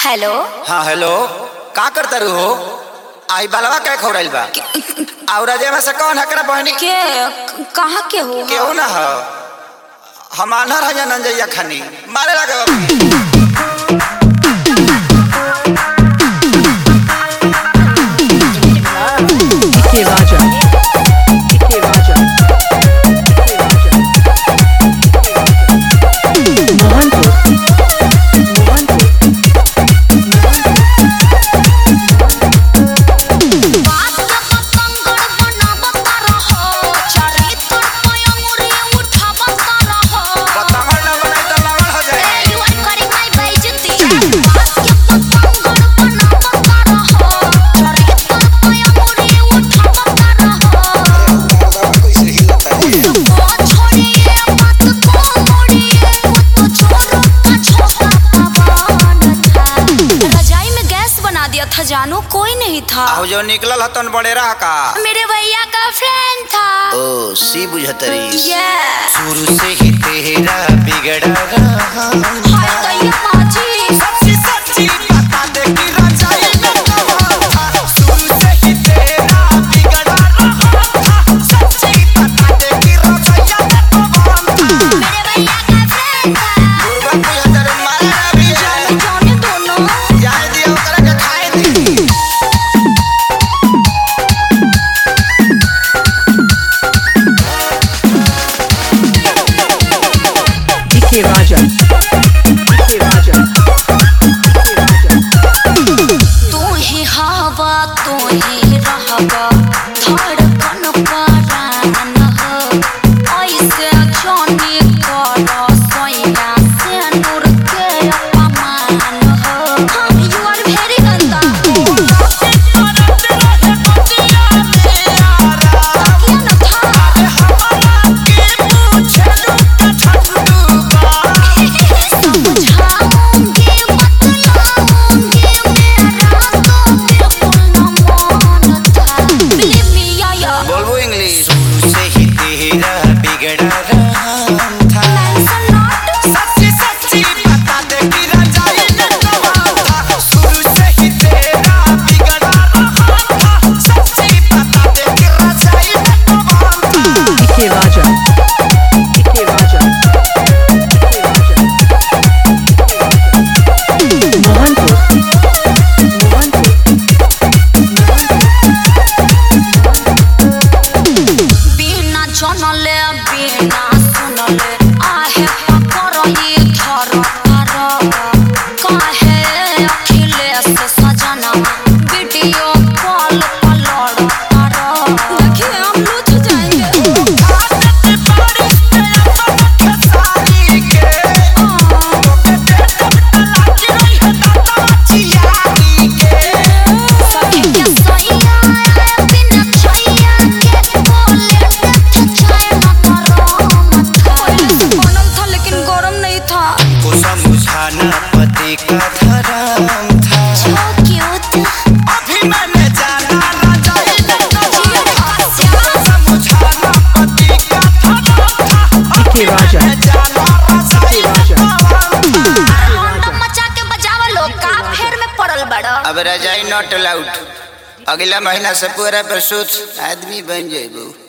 Hello. हाँ hello, का करता रू हो? आई बालवा क्या खौराइल बा? और अजय में से कौन हकरा बहनी के कहाँ के हो? केहू ना हो, हम आनर है नंजैया खानी मारे लगे था, जानू कोई नहीं था। जो निकलल हतन बड़े रहा का मेरे भैया का फ्रेंड था। ओ सी बुझतरी शुरू से ही तेरा बिगड़ा रहा। हाय दैया माजी, सच्ची सच्ची बता दे कि रजाई में कौन था। शुरू से ही तेरा बिगड़ा रहा था। सच्ची बता दे कि रजाई में कौन था। मेरे भैया का फ्रेंड था। गुरबा बुझतर मारा भी जाए जाने दोनों जाए दिया ओकरा के खाए दी। राजा तू ही हवा तू ही रहबा धड़कन परान हो। ऐसे जाने कर सोया से नूर के अपमान हो। यू आर वेरी गंदा। अब रजाई नॉट अलाउड। अगला महीना से पूरा प्रसूत आदमी बन जाएगो।